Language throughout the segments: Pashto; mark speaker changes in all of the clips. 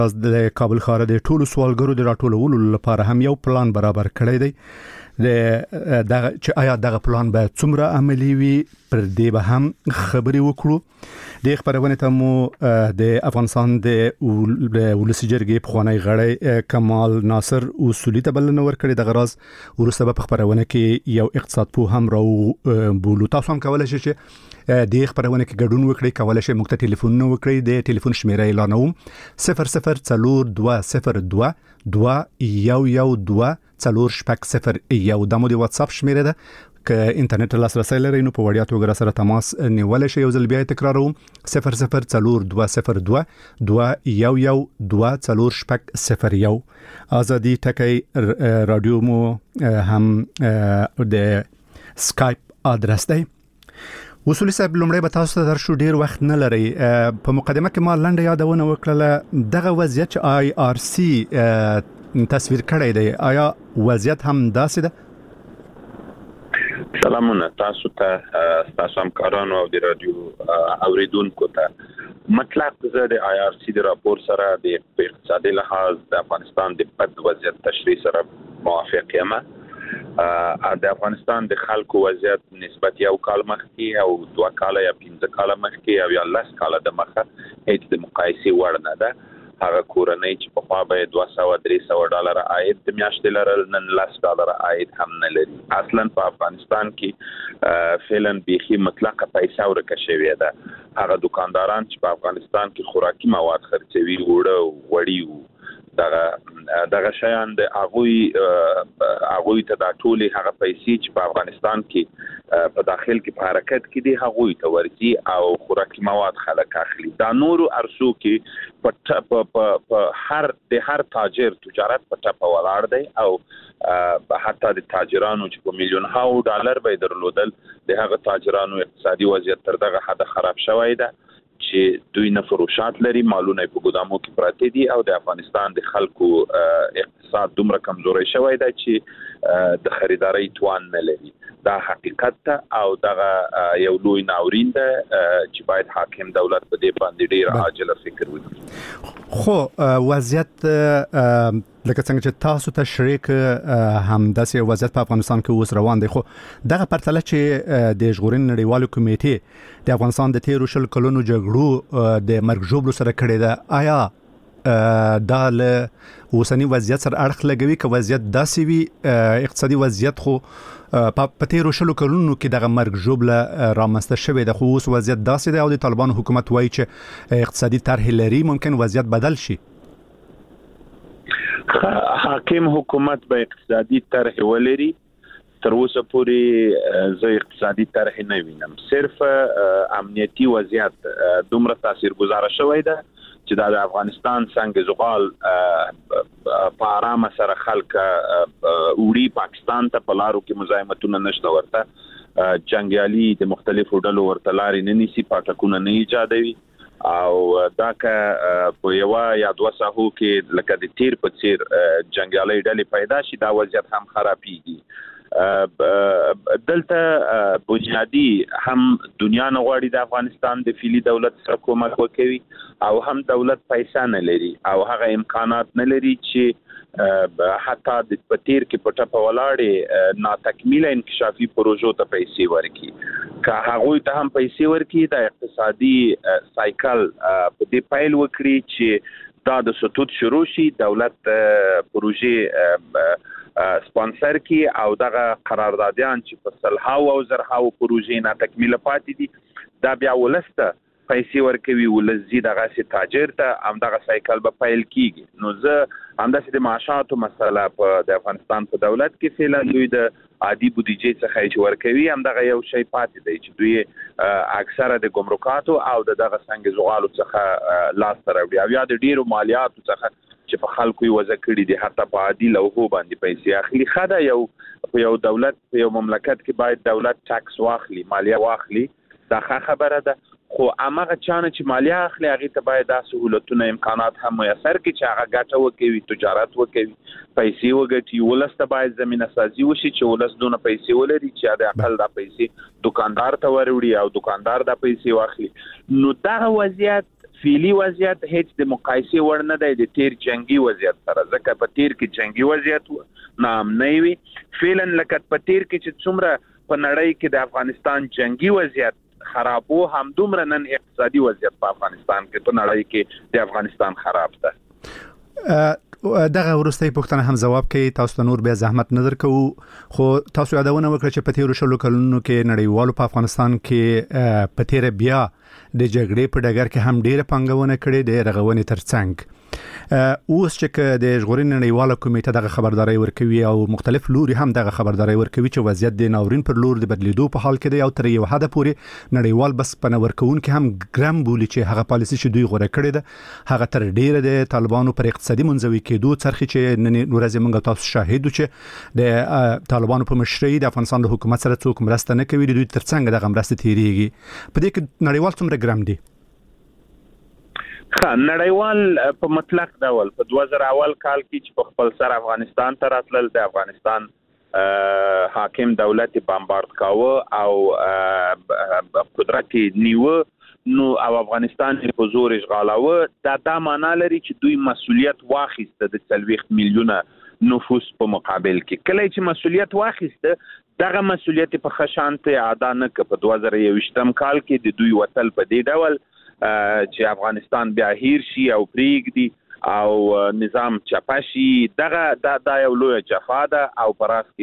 Speaker 1: از د کابل ښار د ټولو سوالګرو د راټولولو لپاره هم یو پلان برابر کړی دی. دغه چې آیا دغه پلان به څومره عملی وي پر دې به هم خبرې وکړو. د خبرونه ته مو د افغانستان د ولسی جرګې پخوانی غړی کمال ناصر اصولي ته بلنه ورکړې. د غراز ورسته په خبرونه کې یو اقتصاد پوه هم راو بولو. تاسو هم کولای شئ چې د خبرونه کې ګډون وکړئ. کولای شئ موږ ته ټلیفون وکړئ. د ټلیفون شمیره اعلانوم 004202 211 4 دا مو د واتس اپ شمیره ده. که انټرنیټ لاسرسي لرئ نو په وړیا توګه سره تماس نیول شئ. یو ځل بیا تکراروم 004202 211 4 ازادي ټکی رادیو مو هم د سکایپ ادرس دی. اصولي صاحب لومړی به تاسو ته درشو، ډیر وخت نه لري. په مقدمه کې ما لنډه یادونه وکړه دغه وضعیت آی آر سی تصویر کړی دی. آیا وضعیت هم داسې ده؟
Speaker 2: سلامونه تاسو ته، تاسو همکارانو او د رادیو اوریدونکو ته. مطلق زه د آی آر سی د راپور سره د اقتصادي لحاظ د افغانستان د بد وضعیت تشریح سره موافق یم. د افغانستان د خلکو وضعیت نسبت یو کال مخکې او 2 کال یا 15 کال مخکې او یا 10 کال د مخه هیڅ د مقایسې وړ نه ده. هغه کورنۍ چې په خوا به $200-300 عاید د میاشتې لرل، نن $10 عاید هم نه لري. اصلا په افغانستان کې فعلا بیخي مطلقه پیسې ورکه شوې ده. هغه دکانداران چې په افغانستان کې خوراکي مواد خرڅوي، وړي دغه شیان د هغوی ته د ټولې هغه پیسې چې په افغانستان کې په داخل کې په حرکت کې دي هغوی ته ورځي او خوراکي مواد خلک اخلي. دا نورو ارسو کې په هر تاجر تجارت په ټپه ولاړ دی او حتی د تاجرانو چې په $1,000,000 $1,000,000 به درلودل د هغه تاجرانو اقتصادي وضعیت تر دغه حد خراب شوی ده چې دوی نه فروشات لري، مالونه په ګودامو کې پراته دي او د افغانستان د خلکو اقتصاد دومره کمزوري شوی دی چې د خریداري توان نه لري. دا حقیقت ته او دغه یو لوی ناورین ده چې باید حاکم دولت په دې باندې ډیر عاجل فکر وکړي.
Speaker 1: خو وضعیت لکه څنګه چې تاسو تشریح هم داسې وضعیت په افغانستان کې اوس روان دی. خو دغه پرتله چې د ژغورنې نړیوالو کمیټې د افغانستان د 13 کلونو جګړو د مرګ ژوبلو سره کړې ده، آیا دا له اوسنی وضعیت سره اړخ لګوي؟ که وضعیت داسې وي اقتصادي وضعیت خو په 13 کلونو کې دغه مرګ ژوبله رامنځته شوې ده، خو اوس وضعیت داسې دی او د طالبانو حکومت وایي چې اقتصادي طرح لري، ممکن وضعیت بدل شي.
Speaker 2: حاکم حکومت به اقتصادي طرح ولري، تر اوسه پورې زه اقتصادي طرح نه وینم. صرف امنیتي وضعیت دومره تاثیرګذار شوی ده چې د افغانستان څنګه زغال په آرامه سره خلک وړي پاکستان ته په لارو کې مزاحمتونه نشته، ورته جنگیالي د مختلفو ډلو ورته لارې نه نیسي، پاټکونه نه ایجادوي او دا که په یو یا 2 ساحو کې لکه د تیر په څیر جنگیالي ډلې پیدا شي دا وضعیت هم خرابېږي. دلته بنیادی هم دنیا نه غواړي د افغانستان د فعلی دولت سره کومک وکړي او هم دولت پیسې نه لري او هغه امکانات نه لري چې حتی د پتیر کې پټه په ولاړې ناتکمیله انکشافي پروژو ته پیسې ورکړي. که هغوی ته هم پیسې ورکړي د اقتصادي سایکل په دې پیل وکړي چې دا د سطوت شروع شي، دولت پروژې سپانسر کی او دغه قراردادیان چې په صلحاو او زرحاو پروژې نه تکمیله پاتې دي دا بیا ولسته پیسې ورکوي، ولزي دغه سي تاجر ته هم دغه سایکل به پیل کیږي. نو زه همداسې د معاشاتو مسله په د افغانستان په دولت کې فعلا دوی د عادي بودیجې څخه چې ورکوي هم دغه یو شی پاتې دی چې دوی اکثره د ګمرکاتو او دغه څنګه زغالو څخه لاس ته راوړي او یا د ډیرو مالیاتو څخه چې په خلکو یې وضع کړي دي، حتی په عادي لوحو باندې پیسې اخلي. خدا په یو دولت په یو مملکت کې باید دولت ټاکس واخلي، مالیه واخلي، دا خبره ده. خو هغه چانه چې مالیه اخلي هغه ته باید د سہولتونو امکانات هم میسر کړي چې هغه ګټه وکوي، تجارت وکوي، پیسې وګټي. ولسته باید زمينه سازي وشي چې ولس دونه پیسې ولري چې د خپل د پیسې دکاندار ته وروړي او دکاندار د پیسې واخلي. نو دا وضعیت فعلی وضعیت هیڅ د مقایسې وړ نه دی د تیر جنگي وضعیت سره، ځکه په تیر کې جنگي وضعیت ناامنۍ وي. فعلا لکه په تیر کې چې څومره په نړۍ کې د افغانستان جنگي وضعیت خراب وو، همدومره نن اقتصادي وضعیت په افغانستان کې په نړۍ کې د افغانستان خراب ده.
Speaker 1: دغه ورستۍ پوښتنه هم جواب کوي. تاسو ته نور بیا زحمت نظر کوو، خو تاسو یادونه وکړه چې په تیرو شلو کلونو کې نړیوالو په افغانستان کې په تیر بیا د جګړې په ډګر کې هم ډېره پانګونه کړې د رغونې ترڅنګ. اوس چې د ژغورنې نړیواله کمیټه دغه خبرداري ورکوي او مختلف لوري هم دغه خبرداري ورکوي چې وضعیت د ناورین پر لور د بدلیدو په حال کې دی او تر یو حد پورې نړیوال بس پنور کوونکي هم ګرام بولي چې هغه پالیسي چې دوی غوړه کړې ده هغه تر ډیره د طالبانو پر اقتصادي منځوي کېدو څرخي چې نن ورځ موږ تاسو شاهدو چې د طالبانو په مشرۍ د افغانستان له حکومت سره څوک مرسته نه کوي، دوی ترڅنګ دغه مرسته تیریږي. په دې کې نړیوال څومره ګرام دي؟
Speaker 2: نړیوال په مطلق ډول په 2000 اول کال کې چې په خپل سر افغانستان ته راتلل، د افغانستان حاکم دولت بمبارد کاوه او قدرت نیوه، نو او افغانستان په زور اشغالاوه. دا معنا لري چې دوی مسؤلیت واخیسته د 40 میلیونه نفوس په مقابل کې. کله چې مسؤلیت واخیسته دغه مسؤلیت په خشانته ادا نه ک. په 2021 کال کې د دوی وتل په دې ډول چې افغانستان بیا هیر شي او پریږدي او نظام چپاشي، دا یو لوی جفا ده او پراس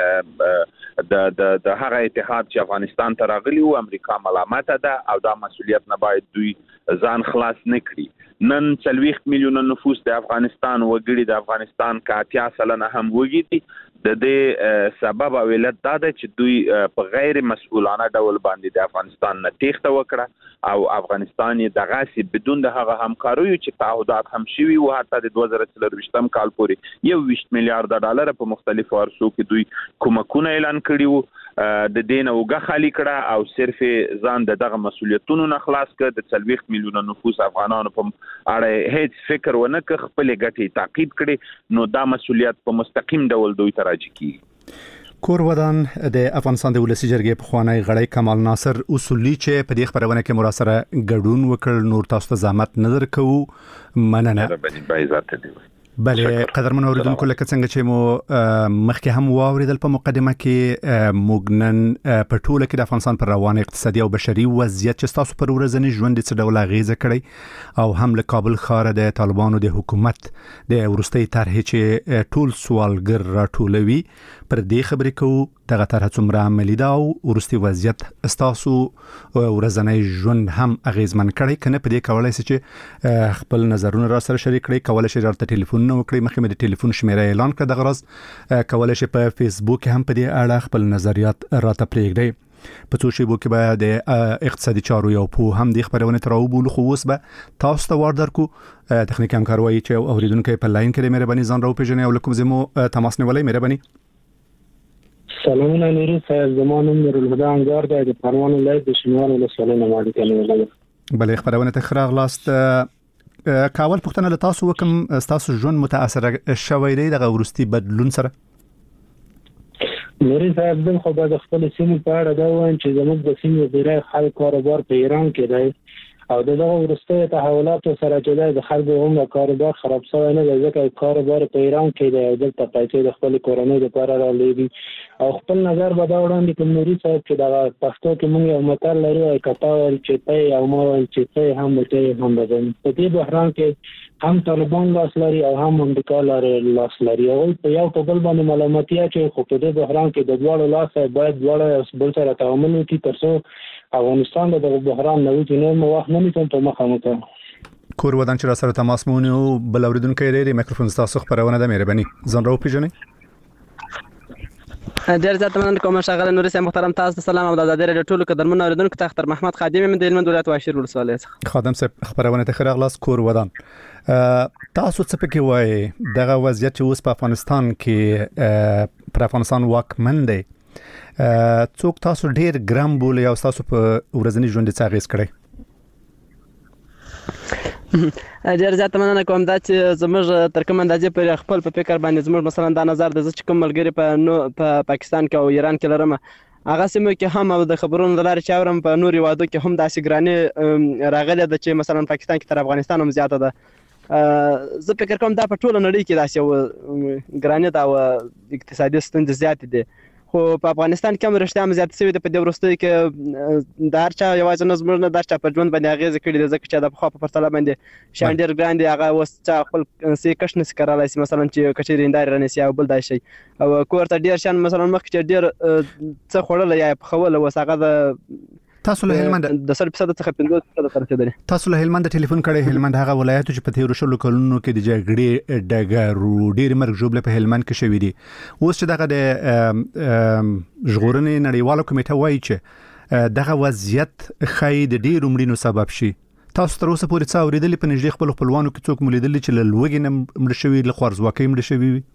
Speaker 2: کې د هغه اتحاد چې افغانستان ته راغلی او امریکا ملامت ده او دا مسؤلیت نه باید دوی ځان خلاص نه کړي. نن 40 میلیونه نفوس د افغانستان وګړي د افغانستان کا 80% هم وګړي. د دې سبب او علت دا ده چې دوی په غیر مسؤلانه ډول باندې د افغانستان نه تېښته وکړه او افغانستان یې دغه سي بدون د هغه همکاریو چې تعهدات هم شوي او حتی د 2024 کال پورې 21 میلیارډ ډالر په مختلفو ارسو کې دوی کومکونه اعلان کړي وو. د دین اوګه خالی کړه او صرف ځان دغه مسولیتونو نه خلاص کړ. د 40 میلیونه نفوس افغانانو په اړه هیڅ فکر ونه کړ، خپل ګټې تعقیب کړي، نو دا مسولیت په مستقیم ډول دوی ته راځي کی.
Speaker 1: کور ودان د افغانستان د ولسی جرګې په خوانی غړی کمال ناصر اصولي چې په دې خبرونه کې مراسره ګډون وکړ، نور تاسو ته زحمت نظر کوو. مننه. بله قدرمن اوریدونکو، لکه څنګه چې مو مخکې هم واوریدل په مقدمه کې، موږ نن په ټوله کې د افغانستان پر روان اقتصادي او بشري وضعیت چې تاسو پر ورځنی ژوند څه ډول اغیزه کړی او هم له کابل ښار د طالبانو د حکومت د ورستۍ طرحې چې ټول سوالګر راټولوي پر دې خبرې کوو. دغه طرح څومره عملي ده او ورستۍ وضعیت تاسو ورځنی ژوند هم اغیزمن کړی کنه؟ په دې کولای شئ چې خپل نظرونه را سره شریک کړئ. کولای شئ راته ټلیفون وکړئ، مخکې مې د ټلیفون شمیره اعلان کړ دغه ورځ. کولای شئ په فیسبوک هم په دې اړه خپل نظریات راته پرېږدئ. په څو شیبو کې به د اقتصادي چارو یو په هم د خبرونه تر اوبول خو اوس به تاسو ته وردر کو تخنیکی همکاروي چې اوریدونکو په لاین کې مهرباني ځان راو پیژنې او لکه زمو تماس نیولای مهرباني.
Speaker 3: سلامونه نوري صاحب، زمانم نورالهدى انګار د پروان ولایت د شینوار ولسوالۍ نه مالک.
Speaker 1: بله خبرونه ته خراغ لاست. کاول پښتنه له تاسو وکم، تاسو ژوند متاثر شوی دی دغه ورستي بدلون سره؟
Speaker 3: نوري صاحب زه خو د خپل سیمې په اړه دا وایم چې زموږ د سیمې ډیری خلک کاروبار په ایران کې دی او دغه ورستۍ تحولاتو سره چې د خلکو هم کاروبار خراب شوی نه دی، ځکه کاروبار په ایران کې دی او دلته پیسې د خپل کورنۍ لپاره رالیږي. او خپل نظر به دا وړاندې کوم نوري صاحب چې دغه پښتو کې موږ یو متل لرو او کتا ویل چې ته او ما ویل چې ته هم ته هم بدن. په دې بحران کې هم طالبان لاس لري او هم امریکا لاس لري او په یو په بل باندې ملامتیا چې خو په دې بحران کې د دواړو لاس باید دواړه بل سره تعامل وکړي ترڅو افغانستان د بحران نه وځي. نو مو وخت نه میتون ته مخامخ
Speaker 1: کور ودان چې را سره تماس مونږ او بل اوریدونکو لري میکروفون تاسو خبرونه د مهرباني ځان راو پیژنئ.
Speaker 4: ډیر زیات مننه کوم شغله نوري صاحب محترم، تاسو سلام او د آزادۍ رادیو ټولو قدرمنو اوریدونکو ته اختر محمد خادم من د هلمند ولایت واشیر ولسوالۍ څخه.
Speaker 1: خادم صاحب خبرونه ته خیر اغلاس کور ودان. تاسو څه پکې وایي دغه وضعیت چې اوس په افغانستان کې پر افغانستان واکمن دی، څوک تاسو ډیر ګرام بولي او تاسو په ورځنی ژوند څه اغیز کړی؟
Speaker 4: ډیر زیات مننه کوم دا چې زموږ تر کوم اندازې پر خپل په فکر باندې زموږ مثلا دا نظر د چې کوم ملګری په پاکستان کې او ایران کې لرم هغه سیمه کې هم او د خبرونو د لارې چې اورم په نورو وادو کې هم داسې ګراني راغلې ده چې مثلا پاکستان کې تر افغانستان هم زیاته ده. زه فکر کوم دا په ټوله نړۍ کې داسې یو ګراني ده او اقتصادي ستونزې زیاتې دي، خو په افغانستان کې هم رښتیا هم زیاتې شوې ده په دې وروستیو کې. د هر چا یوازې نه زموږ نه د هر چا په ژوند باندې اغېزې کړي دي، ځکه چې د پخوا په پرتله باندې شیان ډېر ګران دي. هغه اوس چا خپل څه کښت نشي کړلی شي، مثلا چې که چېرې هندارې رانیسي او بل دا شی، او کور ته ډېر شیان مثلا مخکې چې ډېر څه خوړلی یا یې پخولی، اوس هغه د
Speaker 1: تاسو له هلمند
Speaker 4: د 100% څخه 50% ته رسیدلی.
Speaker 1: تاسو له هلمند ټلیفون کړی. هلمند هغه ولایت چې په تیرو شلو کلونو کې د جګړې ډګر ډېر مرګ ژوبله په هلمند کې شوې دي. اوس چې دغه د ژغورنې نړیواله کمیټه وایي چې دغه وضعیت خای د ډېر مړینو سبب شي، تاسو تر اوسه پورې څه اوریدلې په نږدې خپل خپلوانو کې څوک ملیدلې چې له لوږې نه مړ شوي، له خوارځواکۍ مړ شوي وي؟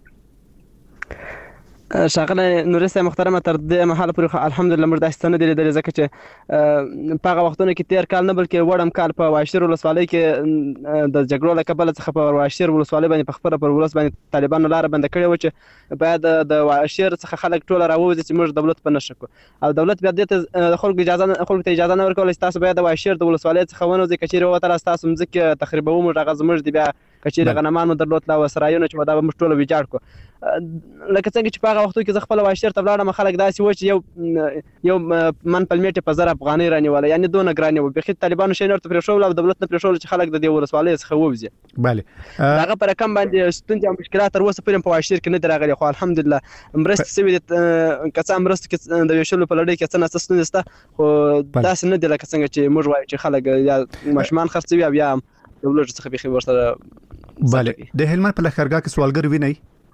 Speaker 4: ښاغلی نوري صاحب محترمه، تر دې مهاله پورې الحمدلله موږ داسې څه نه دي لیدلي، ځکه چې په هغه وختونو کې تېر کال نه بلکې وړم کال په واشیر ولسوالۍ کې د جګړو له کبله څخه په واشیر ولسوالۍ باندې په خپله پر ولس باندې طالبانو لاره بنده کړې وه چې باید د واشیر څخه خلک ټوله راووځي چې موږ دولت په نښه کړو، او دولت بیا دې ته خلکو ته اجازه نه ورکوله چې تاسو باید د واشیر د ولسوالۍ څخه ونوځئ، که چېرې ووتله تاسو مځکې تخریبوو موږ هغه زموږ دي، بیا که چېرې غنمان مو درلود او سرایونه چې دا به موږ ټوله ویجاړ کړو. لکه څنګه چې په هغه وختو کې زه خپله واشیر ته ولاړم، خلک داسې وو چې یو من پلمېټ په 1000 افغانۍ رانیوله، یعنې دونه ګرانې وه. بیخي طالبانو شی نورته پرېښول او دولت نه پرېښول چې خلک د دې ولسوالۍ څخه ووځي.
Speaker 1: بله
Speaker 4: د هغه په رقم باندې ستونزې او مشکلات تر اوسه پورې په واشیر کې نه دي راغلي، خو الحمدلله مرستې شوي دي. که څه هم مرستو کې د ویشلو په لړۍ کې څه نه څه ستونزې شته، خو داسې نه دي لکه څنګه چې موږ وایو چې خلک یا ماشومان خرڅوي او یا د ولږ څخه بیخي ورسره.
Speaker 1: بله د هلمند په لښکرګاه کې سوالګر وینئ؟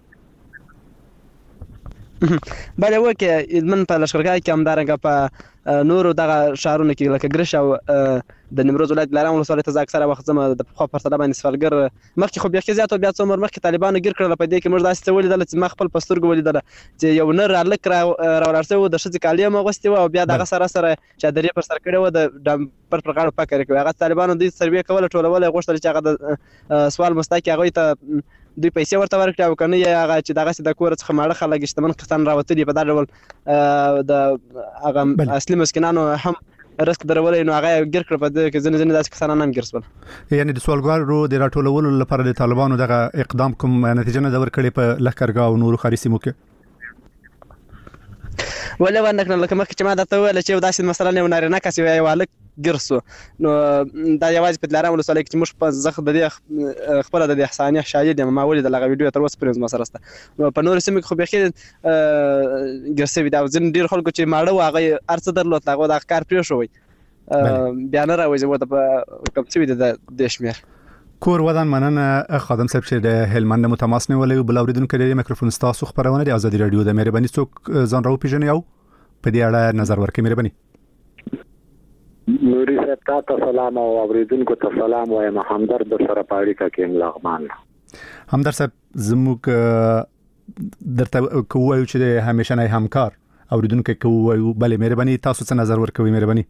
Speaker 4: بله وکړې هلمند په لښکرګاه کې همدارنګه په نورو دغه ښارونو کې لکه ګرش او د نیمروز ولایت دلارام ولسوالۍ ته زه اکثره وخت ځم، د پخوا پرتله باندې سوالګر مخکې خو بیخي زیات و، بیا څو عمر مخکې طالبانو ګیر کړله. په دې کې موږ داسې څه ولیدله چې ما خپل په سترګو ولیدله چې یو نر هلک راولاړ شوی و، د ښځې کالي هم اغوستې وه او بیا د هغه سره سره چادرې پر سر کړې وه، د ډمپر پر غاړه پکه یې کړې. هغه طالبانو دوی سروې کوله، ټولوله یې غوښتل چې هغه د سوال مستحق هغوی ته دوی پیسې ورته ورکړي، او که نه یې هغه چې دغسې د کوره څخه ماړه خلک شتمن کسان راوتلي په دا ډول د هغه اصلي مسکینانو هم رزق درولې، نو هغه یې ګیر کړه. په دې کې ځینې داسې کسان هم ګیر شول.
Speaker 1: یعنې د سوالګرو د راټولولو لپاره د طالبانو دغه اقدام کوم نتیجه نه ده ورکړې په لښکرګاه او نورو ښاري سیمو کې؟
Speaker 4: ولې ورنکړل؟ لکه مخکې چې ما درته وویله چې یو داسې مثلا یو نارینه کس یو هلک ګیر شو، نو دا یوازې په دلارام ولسوالۍ کې چې موږ زه د دې خپله د دې احسانیه شاهد یم، ما ولیدل هغه ویډیو تر اوسه پورې زما سره شته. نو په نورو سیمو کې خو بیخي ګیر شوي دي، او ځینې ډېر خلکو چې ماړه وو هغه یې هر څه درلود، هغه دغه کار پرېښوی، بیا نه راوځي ورته په کم شوي دي د دې شمېر.
Speaker 1: کور ودان مننه خادم صاحب چې د هلمند مو تماس نیولی. بل اورېدونکی دی میکروفون ستاسو خپرونه د ازادي راډیو د مهرباني څوک ځان راوپېژني او په دې اړه نظر ورکړي؟ مهرباني.
Speaker 5: نوري صاحب ته سلام او اوریدونکو ته سلام وایم. همدرد در سره په اړیکه کې یم لغمان.
Speaker 1: همدرد صاحب زموږ درته کوو چې همیشنی همکار اوریدونکو کوو، بلې مهرباني تاسو څه نظر ورکوي؟ مهرباني.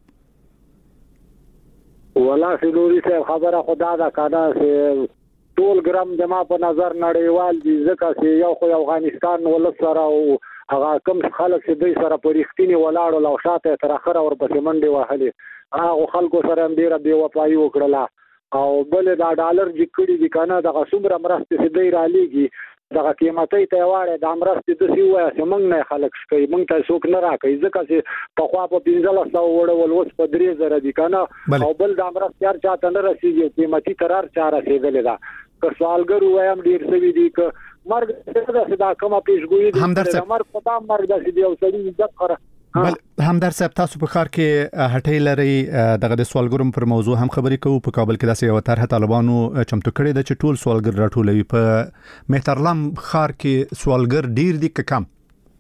Speaker 5: ولا نوري صاحب خبره خدا دا کاده چې ټول ګرام جما په نظر نړیوال دي، ځکه چې یو خو افغانستان ولس سره او هغه کوم خلک چې دوی سره په رښتینې ولاړ او شاته تر اخره ورپسې منډې وهلې، هغه خلکو سره هم ډېره بې وفایي وکړله، او بل دا ډالر چې کړي دي که نه دغه څومره مرستې چې دوی رالیږي دغه قیمتۍ ته یې واړې دا مرستې داسې ووایه چې موږ نه یې خلک شکوي، موږ ته څوک نه راکوي، ځکه چې پخوا په 1500 وړول اوس په 3000 دي که نه، او بل دا مرستې هر چا ته نه رسېږي، قیمتي تر هر چا رسېدلې ده. که سوالګر ووایم ډېر شوي دي، که مرګ داسې دا کومه پیشګویي دي د مرګ په دا مرګ داسې دی، یو سړي عزت خره.
Speaker 1: بل همدرد صاحب تاسو په ښار کې هټۍ لرئ، دغه د سوالګرو پر موضوع هم خبرې کوو. په کابل کې داسې یوه طرحه طالبانو چمتو کړې ده چې ټول سوالګر راټولوي. په مهترلام ښار کې سوالګر ډیر دي که کم؟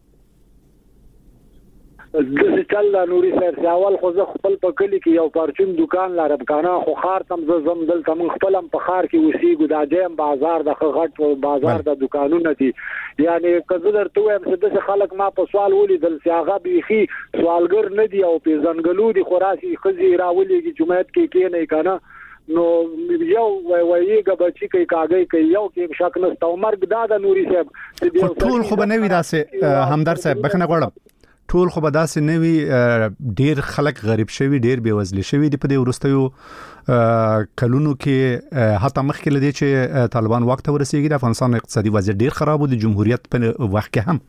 Speaker 5: داسې چل ده نوري صاحب چې اول خو زه خپل په کلي کې یو پرچون دکان لرم که نه، خو ښار ته هم زه ځم، دلته موږ خپل هم په ښار کې اوسېږو، دا جیم بازار د ښه غټ بازار د دکانونه دي. یعنې که زه درته ووایم چې داسې خلک ما په سوال ولیدل چې هغه بیخي سوالګر نه دي او پېژنګلو دي، خو راسي ښځې راولېږي جومات کې کېنئ که نه، نو یو وایېږه بچي کوي کاږی کوي، یو کې شک نشته. او مرګ دا ده نوري صاحب
Speaker 1: ټول خو به نه وي داسې. همدرد صاحب بخښنه غواړم، ټول خو به داسې نه وي، ډیر خلک غریب شوي، ډیر بیوزلي شوي دي په دې وروستیو کلونو کې، حتی مخکې لدی چې طالبان وخت ورسیږي د افغانستان اقتصادي وضعیت ډیر خراب و د جمهوریت په وخت کې هم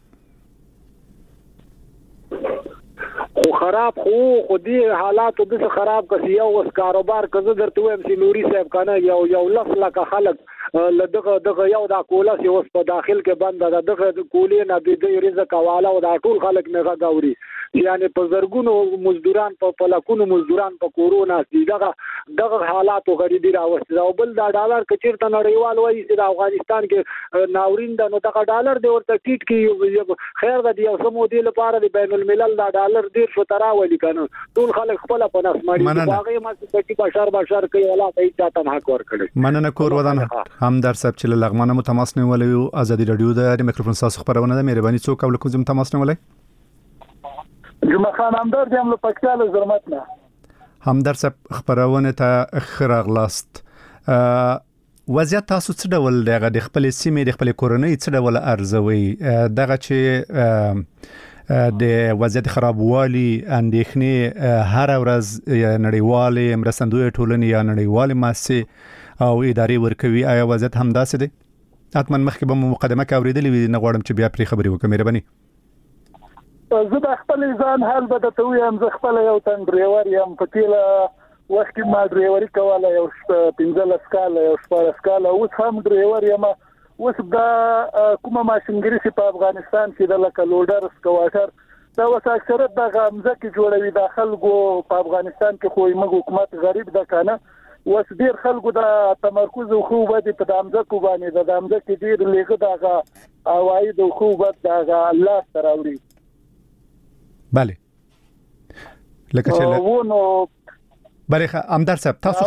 Speaker 5: خراب خو دې حالات د خراب کسي یو وس کاروبار کزه درته وایم چې نوري صاحب کنه یو لس لکه خلک دغه یو د کوله سی اوس په داخل کې بند ده، دغه کولې نه د رزق حواله او د ټول خلک نه غاوري، یعنی په زرګونو مزدوران په لکونو مزدوران په کورونا دي، دغه حالات غریبي راوستي او بل د ډالر کچیرته نړیوال وایي چې د افغانستان کې ناورین ده، نو دغه ډالر دی ورته ټیټ کې خیر ده یو سمو دی لپاره د بین الملل د ډالر ډیر شو تراولي کنه ټول خلک خپل په نس مړي هغه ما چې بشار کوي ولا ته چاته حق ورکړي.
Speaker 1: مننه کور ودان همدار صاحب چې لغمانه متماس نه ولې ازادي رادیو د میکروفون تاسو خبرونه ده، مهرباني څوک او کوم تماس نه ولې
Speaker 6: جمعه خان همدار دیم له پکتیاله زرمت نه
Speaker 1: همدار صاحب خبرونه ته خراغلاست. وضعیت تاسو څه ډول دغه د خپل سیمې د خپل کورنۍ څه ډول ارزوي دغه چې د وضعیت خرابوالي اندېښنې هر ورځ نړیوالې مرستندوی ټولنې یا نړیوالې مؤسسې او ادارې ورکوي، آیا وضعیت هم داسې دی؟ حتما مخکې به مقدمه کې اوریدلې وي، نه غواړم چې بیا پرې خبرې وکړم، مهرباني.
Speaker 6: زه د خپل ځان حال به ته وایم، زه خپل یو تن ډرایور یم، په تیله وخت کې ما ډرایوري کوله یو 15 کاله یو 14 کاله، اوس هم ډرایور یم. اوس دا کومه ماشینګری چې په افغانستان کې د لکه لوډر سکواټر دا اوس اکثره د غمزه کې جوړوي د خلکو په افغانستان کې، خو موږ حکومت غریب ده کنه، اوس ډیر خلکو د تمرکز خو باندې په دامزه کو باندې د دامزه کې ډیر لږه دغه عواید خو باندې دغه الله تراوري.
Speaker 1: بله لکه چې
Speaker 6: ونو
Speaker 1: بله همدار صاحب تاسو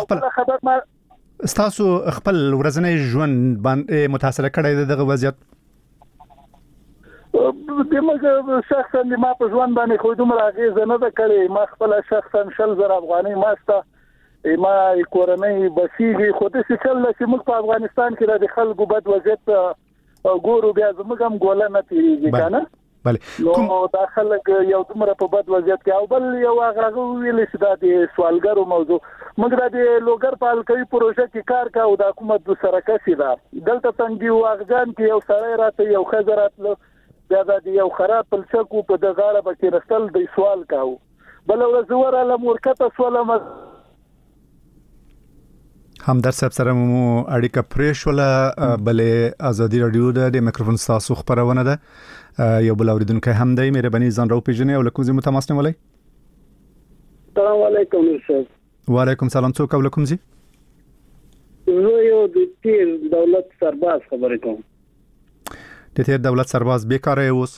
Speaker 1: خپل ورځنی ژوند باندې متاثر کړی دغه وضعیت؟
Speaker 6: دماغ شخصا ما په ژوند باندې خو دومره اغیز نه ده کړې، ما خپل شخصا 100,000 افغانۍ ماسته ما کورنۍ بسیږي، خو د څه چې موږ په افغانستان کې د خلکو بد وضعیت ګورو بیا زموږ هم ګوله نه تیریږي کنه.
Speaker 1: بله
Speaker 6: نو دا خلک یو دومره په بد وضعیت کې، او بل یو هغه ویل چې دا د سوالګرو موضوع موږ د لوګر په الکوي پروژه کې کار کاوه د حکومت سره کسي دا دلته څنګه یو اغجان کې یو سړی راته یو خزرات بیا د یو خراب پلچکو په دغاړه به کې رسل د سوال کاوه، بل ورځ وراله مورکته سوالم
Speaker 1: همدار صاحب سره مو اړیکه پرې شوله. بلې ازادي رادیو د میکروفون تاسو خبرونه ده، یو بل اوریدونکو هم دی، مهرباني ځان راو پیژنئ او لکم زی متماس نه ولای.
Speaker 7: السلام علیکم استاد.
Speaker 1: وعلیکم سلام، څوک او لکم زی؟
Speaker 7: زه یو د تیر دولت سرباز خبرې کوم.
Speaker 1: د تیر دولت سرباز بیکار اوس؟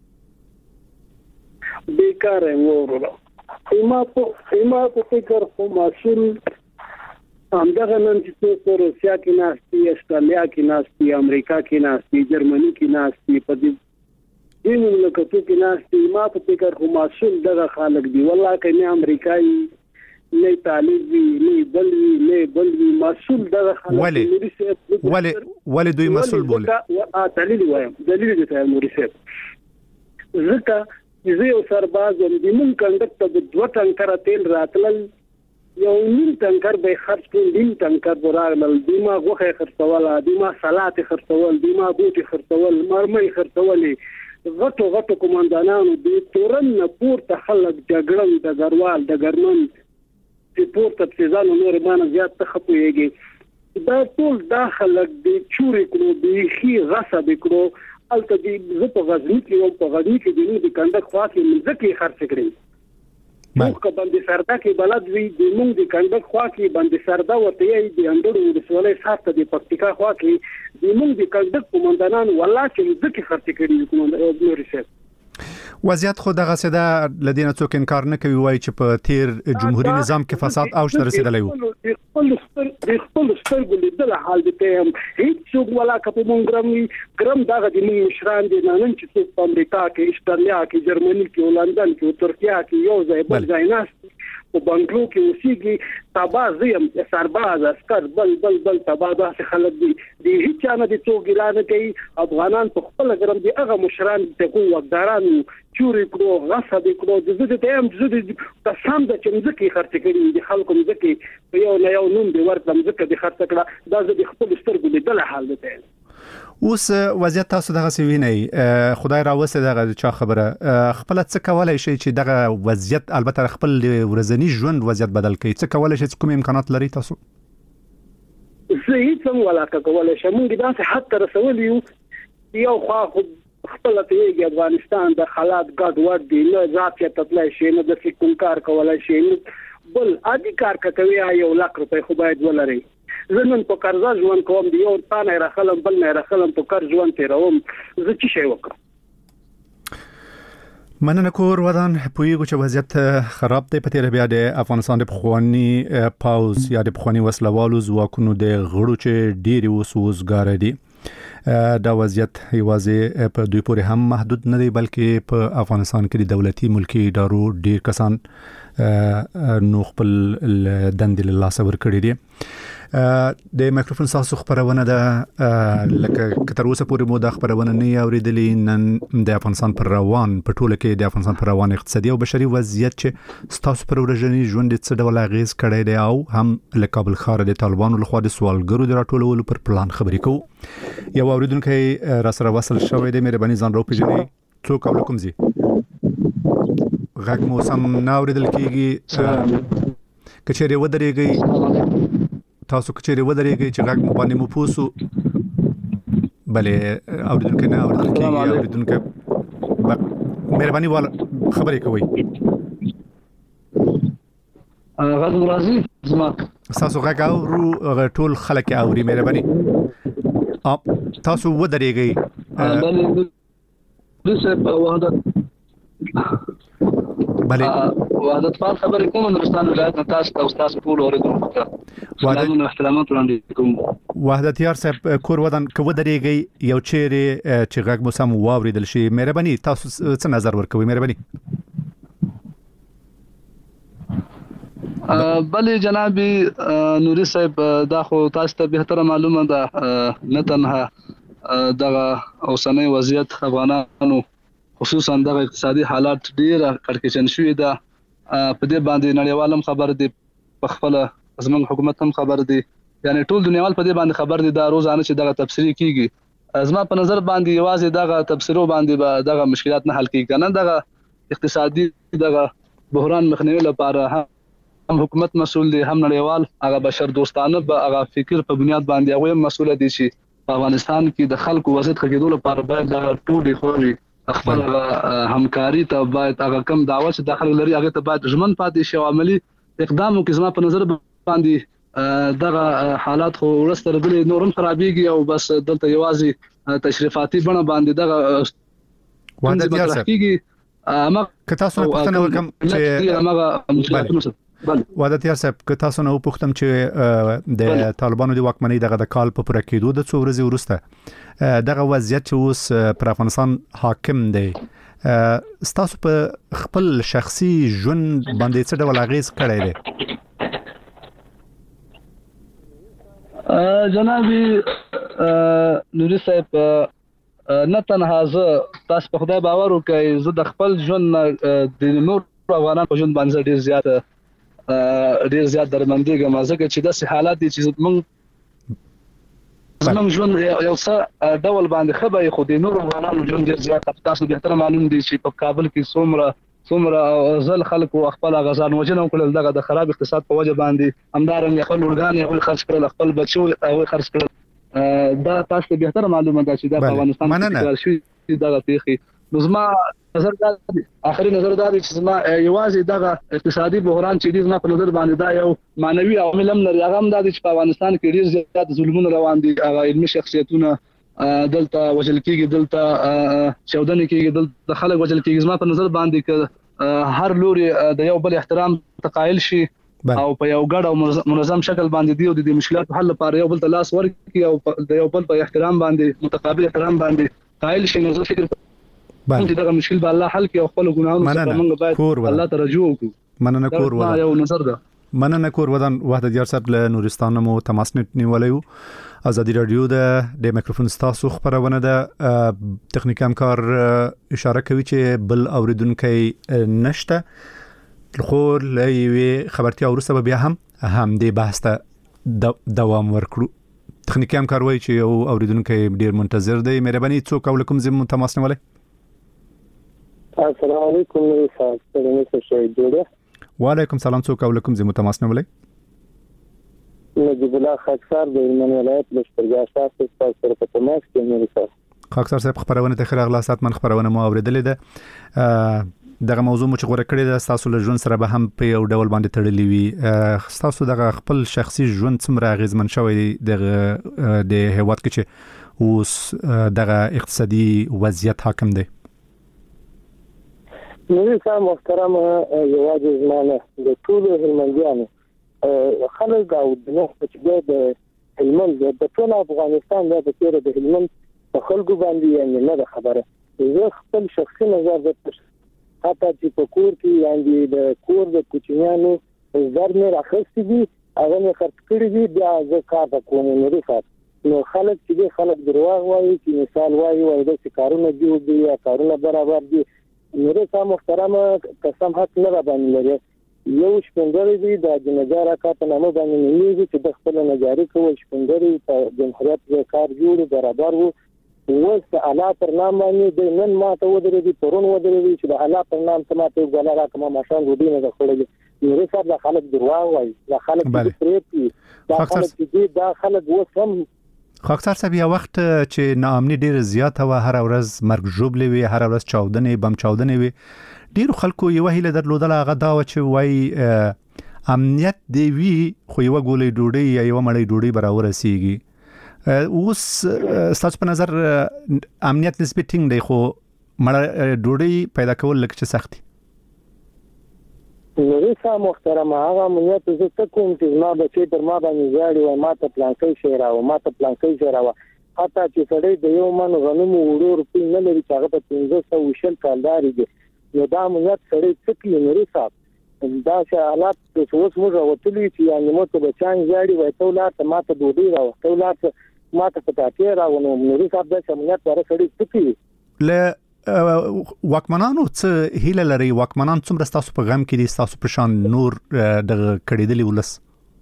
Speaker 7: بیکار وره ما په فکر خو ماشین همدغه نن چې په روسیا کې ناشتي، استرالیا کې ناشتي، امریکا کې ناشتي، جرمني کې ناشتي، په دې مملکتو کې ناشتي، ما په فکر خو ماشین دغه خلک دی والله کې نه امریکایي نه طالبي نه بلوي مسؤل دغه خلک ولی دوی مسؤل بوله دلیل وایم دلیل دې ته موريسه ځکه چې یو سرباز د مون کنډکټ د 2 ټانکر تیل راتلل، یو نیم ټانکر به خرج کړي، نیم ټانکر براغل دیما غوخه خرڅول، دیما سلات خرڅول، دیما بوټي خرڅول، مرمۍ خرڅولې، غټو کومندانانو د تورن پورته خلک جګړن د غروال د ګرمن چې پورته پسېزانو نور باندې زیات تخپويږي، دا ټول داخلك د چوري کړو د خي غصب کړو الته د په غزنی کې او په غزنی کې د کندک خواکې مزکی خرڅ کړي، موږ باندې سردا کې بلد وی د موږ د کندک خواکې باندې سردا ورته یې د اندړو د سوالې ساته د پکتیکا خواکې د موږ د کندک کومندانان والله چې مزکی خرڅ کړي کومندان نورشه
Speaker 1: وضعیت خو دغه سده لدینه څوک انکار نه کوي، وایي چې په تیر جمهوریت نظام کې فساد اوج ته رسیدلی وو.
Speaker 7: خپل سترګو لیدل حال دې ته هیڅ څوک ولا کپو مونږ ګرم دغه د مشران دي نن چې په امریکا کې، استرالیا کې، جرمني کې، لندن کې، ترکیه کې یو ځای بل ځای نه او بنگلو کې اوسېږي تباز یم سرباز عسكر بل تباز خلک دي هیڅ نه دي څوک اعلان کوي افغانان په خپل ګرم دي هغه مشران ته کو وقداران چوري کړو غصب کړو د دې ته هم د قسم د چمزکي خرڅ کړي دي خلکو مزکي په یو نوم دی ورته مزکه دي خرڅ کړه دا د خپل سترګو لیدل حال دی.
Speaker 1: اوس وضعیت تاسو دغه سویني خدای راوسته دغه چا خبره خپل څه کولای شي چې دغه وضعیت البته خپل ورځنی ژوند وضعیت بدل کړي څه کولای شي کوم امکانات لري تاسو؟
Speaker 7: زه هیڅ هم ولا کولای شم موږ دا حتی رسول یو خو خپل ته افغانستان د حالات ګډ وډ دي نه ذات یې تطلع شي نه د کوم کار کولای شي بل عادي کار کوي یو لک روپۍ خو باید ولري زمون په قرض ژوند کوم دی یو تانه راخلم بل نه راخلم په قرض ژوند تیروم زه چی شي وکړم.
Speaker 1: مننه کور ودان پویګو چې وضعیت خراب دی په تیر بیا د افغانستان د بخوانی پاوز یا د بخوانی وسلوالو ځواکونو د غړو چې ډیری وسوسګار دي دا وضعیت یوازې په دوی پورې هم محدود نه دی بلکې په افغانستان کې د دولتي ملکی ادارو ډیر کسان نو خپل دندې له لاسه ورکړي دي. د مایکروفون ساسو خبرونه ده لکه تر اوسه پورې مو د خبرونه نه اوریدلې نن د افغانستان پر روان په ټوله کې د افغانستان پر روان اقتصادي او بشري وضعیت چې ستاسو پر ورځنی ژوند څه ډول اغیز کړی دی او هم له کابل ښار د طالبانو لخوا د سوالګرو د راټولولو پر پلان خبرې کوو. یو اوریدونکو را سره وصل شوی دی مهرباني ځان راوپېژنئ څوک او کوم ځای غږ مو سم نه اوریدل کیږي کچېرې ودرېږئ تاسو کچېرې ودرېږئ چې غږ مو باندې مو پوسو بلې اوریدونکو نه اوریدل کیږي اوریدونکو مهرباني وال خبرې کوئ
Speaker 8: غږ راځي زما
Speaker 1: تاسو غږ اورو ټول خلک اوري مهرباني تاسو ودرېږئ
Speaker 8: بلې دسه په وحدت وحدت فال خبرې کوم نورستان ولایت نه تاسو او تاسو ټول اوریدونکو ته سلامونه احترامات وړاندې کوم.
Speaker 1: وحدت یار صاحب کور ودان کو ودرېږئ یو چیرې چې غږ مو سم واوریدل شي مهرباني تاسو څه نظر ورکوي مهرباني؟
Speaker 8: بلې جناب نوري صاحب دا خو تاسو ته به تر معلومه ده نه تنها دغه اوسنۍ وضعیت افغانانو خصوصا دغه اقتصادي حالات ډیر کړکېچن شوې ده په دې باندې نړیوالم خبر دي په خپل زموږ حکومت هم خبر دي یعنی ټول دنیاوال په دې باندې خبر دي دا روزانه چې دغه تفسیری کیږي زما په نظر باندې یوازې دغه تفسیرو باندې به دغه مشکلات نه حل کیږي کنه دغه اقتصادي دغه بحران مخنیوي لپاره هم حکومت مسؤل دي هم نړیوال هغه بشر دوستانه به هغه فکر په بنیاد باندې هغه مسؤل دي چې په افغانستان کې د خلکو وضعیت خګیدو لپاره باید دا ټول خوري خپل همکاري ته باید هغه کم دعوت چې داخل لري هغه ته باید ژمن پاتې شي او عملی اقدام وکړي زما په نظر باندې دغه حالات خو ورسته ردلې نورم خرابېږي او بس دلته یوازې تشریفاتي بڼه باندې دغه
Speaker 1: وانده بیا صاحب اما که تاسو نه پوښتنه وکم چې وادت یار صاحب که تاسو نه وپوښتم چې د طالبانو د واکمنۍ دغه د کال په پوره کېدو د څو ورځې وروسته دغه وضعیت چې اوس پر افغانستان حاکم دی ستاسو په خپل شخصي ژوند باندې څه ډول اغیز کړی دی؟
Speaker 8: جنابي نوري صاحب نه تنها زه تاسو په خدای باور وکړئ زه د خپل ژوند د نور افغانانو په ژوند باندې ډیر زیات درمندېږم ځکه چې داسې حالات دي چې زموږ ژوند یو څه ډول باندې ښه به خو د نورو افغانانو ژوند ډېر زیات تاسو بهتره معلوم دي چې په کابل کې څومره ځل خلکو خپل غزان وجنه وکړل دغه د خراب اقتصاد په وجه باندې همدارنګه خپل اورګان یې خرڅ کړل خپل بچو یې خرڅ کړل دا تاسو بهتره معلومه ده چې د افغانستان کې شوی دغه پیښې نو زما نظر دا اخري نظر دا چې زما یوازې دغه اقتصادي بحران چې دی زما په نظر باندې دا یو مانوي عوامل هم لري هغه هم دا چې په افغانستان کې ډیر زیات ظلمونه روان دي هغه علمي شخصیتونه دلته وجل کېږي دلته چودنه کېږي دلته خلک وجل کېږي زما په نظر باندې ک هر لوري د یو بل احترام تقایل شي او په یو ګډ او منظم شکل باندې دی او د مشکلاتو حل لپاره یو بل ته لاس ورکړي او د یو بل په احترام باندې متقابل احترام باندې قائل شي نو فکر چې دغه مشکل به الله حل کړي او خپل ګناهونه څخه موږ باید الله ته رجوع وکړو.
Speaker 1: مننه کور
Speaker 8: دا یو نظر ده.
Speaker 1: مننه کور ودان وحدت یار صاحب له نورستان مو تماس نیولیو. ازادي رادیو د میکروفون ستاسو خبرونه ده. تخنیک همکار اشاره کوي چې بل اوریدونکو نشته، خو لوي خبرتي اورسه بیا هم دې بحث ته دوام ورکړو. تخنیکی همکار وایي چې یو اوریدونکو ډیر منتظر دی. مهرباني څوک او کوم زمو تماس نیولای؟
Speaker 3: السلام علیکم صاحب، څنګه شئ جوړه؟
Speaker 1: وعلیکم سلام، څوک او کوم زمو تماس نیولای؟
Speaker 3: نجیب الله خاکسار د هلمند ولایت لشکرګاه ښار څخه سره په تماس کې مې صاحب.
Speaker 1: خاکسار صاحب خبرونه ته خیر اغلاصات من خبرونه مو اوریدلې ده. دغه موضوع مو چې غوړه کړې ده تاسو له ژوند سره به هم په یو ډول باندې تړلې وي. تاسو دغه خپل شخصي ژوند څومره غیزمن شوی دغه د هیواد کې چې اوس دغه اقتصادي وضعیت حاکم دی؟
Speaker 3: نو صاحب محترم، یوازې زمانه د ټول هلمندیانو خلک او د نو چې د هلمند د ټول افغانستان د تیر د هلمند په خلکو باندې یعنی نه خبره. زه خپل شخصي نظر د حتی چې په کور کې یعنی د کور د کوچنیانو زر نه راخستې دي هغه نه خرڅ کړی دي، بیا زه کار کوم نه صاحب. نو خلک چې خلک دروغ وایي چې مثال وایي د کارونه دی یا کارونه برابر دي. نو صاحب محترم قسم حق نه را باندې لري. یو شپندري دی د جنجاره کاته نامه باندې نیږي چې د خپل نجاری کول شپندري په جمهوریت کار جوړ برابر وو. وست اعلی پر نام باندې د نن ماته ودرېږي پرون ودرېږي چې د اعلی پر نام تماته غلا راکمه ماشان ودی نه خړلې. نو صاحب د خلک دروغ وایي، د خلک پریپي، د خلک چې د خلک وسم.
Speaker 1: خاکسار صاحب یو وخت چې ناامني ډیر زیات و، هر ورځ مرګ جوړلې وي، هر ورځ چاودنې بم چاودنې وي. ډیر خلکو یو هیله درلودل هغه دا و چې وای امنیت دی وی خو یو ګولې ډوډۍ یا یو مړۍ ډوډۍ برابر رسیږي. اوس ستاسو په نظر امنیت نسبی ټینګ دی خو مړه ډوډۍ پیدا کول لکه چې سخت دي؟
Speaker 3: نو صاحب محترم هغه امنیت زه ته کوم چې ما بچي پر ما باندې ځاړي و، ما ته پلانکې شهرا و، ما ته پلانکې شهرا و. حتی چې سړی د یو من غنم وړو روپی نه لري چې هغه په 1500 کالداري دي. نو دا امنیت سړی څه کوي نو صاحب؟ دا چې حالات چې اوس موږ وتلی چې یعنی مو ته بچان ځاړي وای ته ولات ما ته ډوډۍ راو، ته ولات ما ته پټاکې راو. نو صاحب دا امنیت پر سړی څه کوي؟
Speaker 1: له واکمنانو څه هیله لري؟ واکمنان څومره تاسو په غم کې دي تاسو په شان نور د کړيدلي ولس؟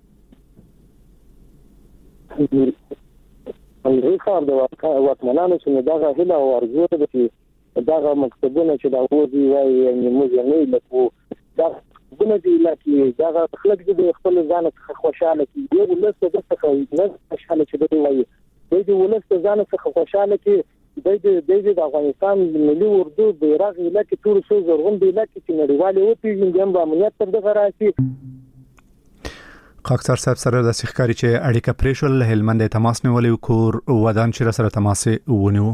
Speaker 3: صاحب د واکمنانو چې دا هیله او ارزو ده چې دا مکتبونه چې دا وځي وایي یعنی موږ نه لکو دا بنه دی لکه دا خلک د خپل ځان څخه خوشاله کیږي. یو ولست د څخه نه خوشاله چې دی وایي د ولست ځان څخه خوشاله کی د افغانستان ملي اردو بیرغ لکه ټول څو زرغون دی لکه چې نړیوال او پیژندل د امنیت تر دغه راشي.
Speaker 1: خاکسار صاحب سره د سخکاری چې اړیکه پریشل هلمند تماس نیولې کور ودان چې سره تماس ونیو.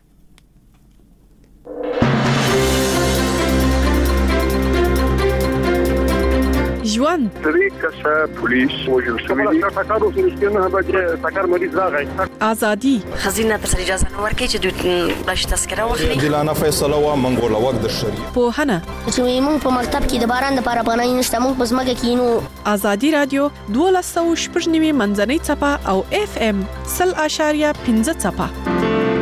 Speaker 9: ژوند
Speaker 6: طریقه پولیس وجل شوی دی تاکارو سرشتنه به تاکار مریض راغی.
Speaker 9: ازادي
Speaker 10: خزینه تر اجازه نه ورکړي چې دوی باش تذکره واخلي.
Speaker 11: دلانه فیصله وا منګول وخت د شری
Speaker 9: پوهنه
Speaker 10: چې موږ په مکتب کې د باران لپاره پناه نشته، موږ په ځمکه کې نو.
Speaker 9: ازادي رادیو 12.9 منځنۍ چپه او FM 0.5 چپه.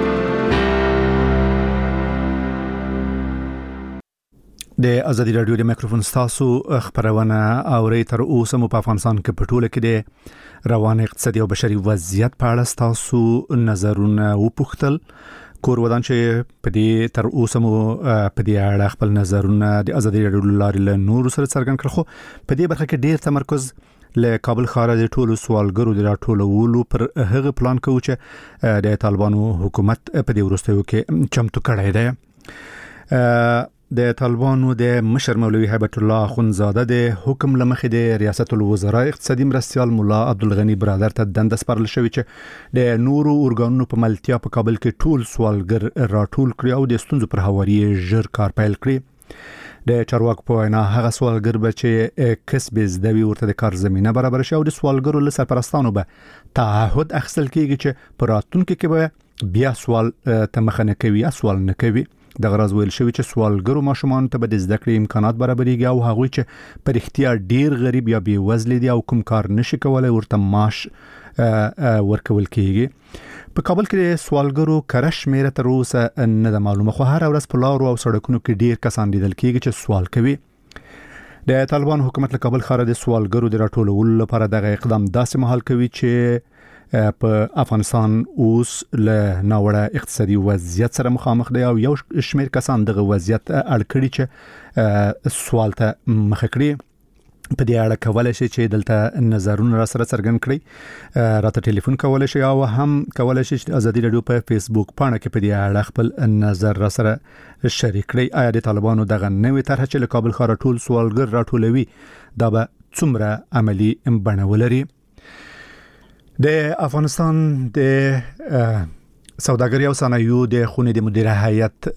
Speaker 1: د ازادي رادیو د میکروفون تاسو خبرونه اوري. تر اوسه مو په افغانستان کې په ټوله کې د روان اقتصادي او بشري وضعیت په اړه تاسو نظرونه وپوښتل. کور ودان چې په دې تر اوسه مو په دې اړه خپل نظرونه د ازادي رادیو لارې له نور سره څرګند کړل. خو په دې برخه کې ډیر تمرکز له کابل ښار د ټولو سوالګرو د راټولولو پر هغه پلان کوي چې د طالبانو حکومت په دې وروستیو کې چمتو کړی دی. د طالبانو د مشر مولوي هیبت الله اخونزاده د حکم لمخې د ریاست الوزرا اقتصادي مرستيال مولا عبدالغنی برادر ته دنده سپارل شوې چې د نورو اورګانونو په ملتیا په کابل کې ټول سوالګر راټول کړي او د ستونزو پر هواري ژر کار پیل کړي. د چارواکو په وینا هغه سوالګر به چې کسب زده وي ورته د کار زمينه برابر شي او د سوالګرو له سرپرستانو به تعهد اخیستل کیږي چې په راتلونکي کې به بیا سوال ته مخه نه کوي، سوال نه کوي د غرض ویل شوی چې سوالګرو ماشومان ته د زده کړې امکانات برابرېږي او هغوی چې په اړتیا ډیر غریب یا بې وزله دي او کوم کار نشي کولای ورته معاش ورکول کیږي. په کابل کې د سوالګرو کره شمېره تر اوسه نه ده معلومه، خو هر ورځ په لارو او سړکونو کې ډیر کسان لیدل کیږي چې سوال کوي. د طالبان حکومت له کابل ښار د سوالګرو د راټولولو لپاره دغه اقدام داسې مهال کوي چې په افغانستان اوس له ناوړه اقتصادي وضعیت سره مخامخ دی او یو شمېر کسان دغه وضعیت اړ کړي چې سوال ته مخه کړي. په دې اړه کولای شي چې دلته نظرونه را سره څرګند کړي، راته ټلیفون کولای شي او هم کولای شي چې ازادي رادیو په فیسبوک پاڼه کې په دې اړه خپل نظر را سره شریک کړي. آیا د طالبانو دغه نوې طرح چې له کابل ښار ټول سوالګر راټولوي دا به څومره عملی بڼه ولري؟ د افغانستان د سوداګري او صنایعو د خونې د مدیر هیئت